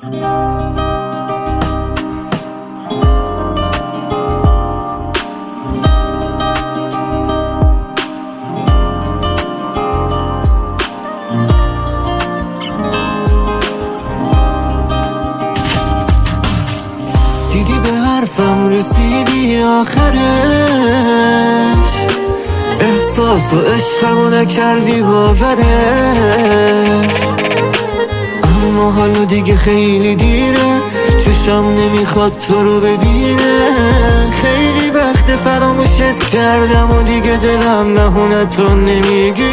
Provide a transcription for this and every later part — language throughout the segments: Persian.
دیدی به حرفم رسیدی آخرش، احساس و عشقمو نکردی باورش، اما حالا دیگه خیلی دیره، چشم نمیخواد تو رو ببینه. خیلی وقت فراموشت کردم و دیگه دلم مهونتو نمیگیره.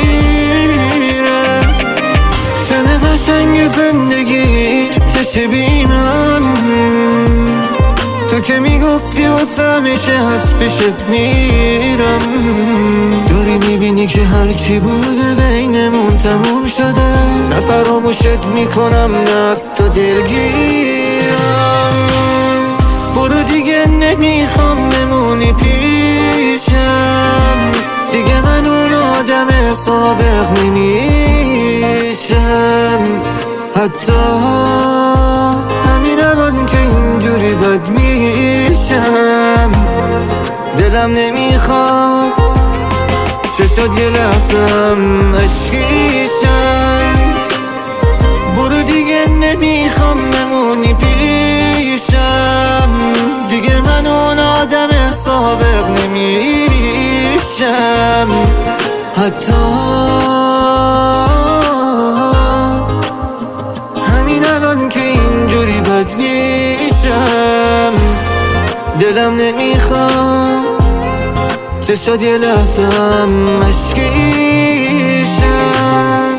تن قشنگ زندگی چش بینم، تو که میگفتی واسه همیشه هست پیشت میرم. داری میبینی که هرچی بوده بینمون تموم شده، نه فراموشت میکنم نه از تو دلگیرم. برو دیگه نمیخوام بمونی پیشم، دیگه من اون آدم سابق نمیشم. حتی همین الان که اینجوری بد میشم، دلم نمیخواد چشات یه لحظم عشقیشم. برو دیگه نمیخوام بمونی پیشم، دیگه من اون آدم سابق نمیشم. حتی همین الان که اینجوری بد میشم، دلم نمیخواد چشات یه لحظم عشقیشم.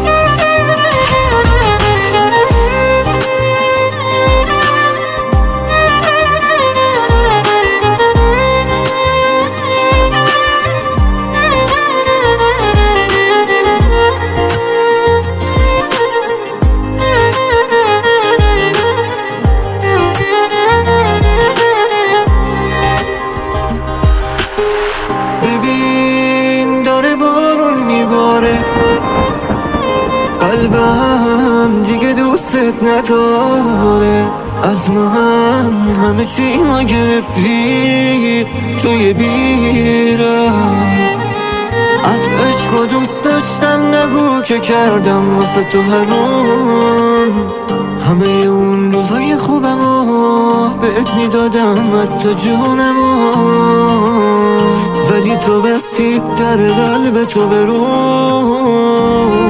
ببین داره بارون میباره، قلبم دیگه دوستت نداره. از من همه چی ما گرفتی توی بیره، از عشق و دوست داشتن نگو که کردم واسه تو هرون. همه اون روزای خوبمو بهت میدادم حتی جونمو، ولی تو بستی در قلب تو برون.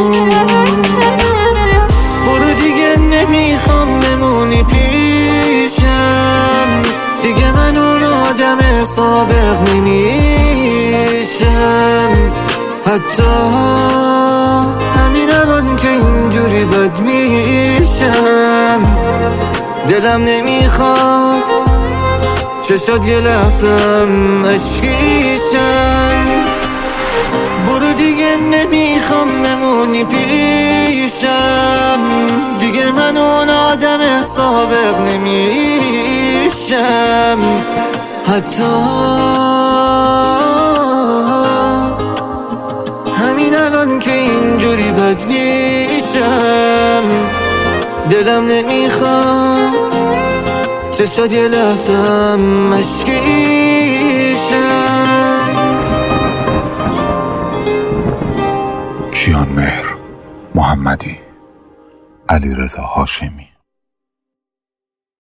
برو دیگه نمیخوام بمونی پیشم، دیگه من اون آدم سابق نمیشم. حتی همین الان که اینجوری بد میشم، دلم نمیخواد چشات یه لحظم عشقیشم. برو دیگه نمیخوام بمونی پیشم، دیگه من اون آدم سابق نمیشم. حتی همین الان که اینجوری بد میشم، دلم نمیخواد چشات یه لحظم عشقیشم. کیانمهر محمدی، علیرضا هاشمی.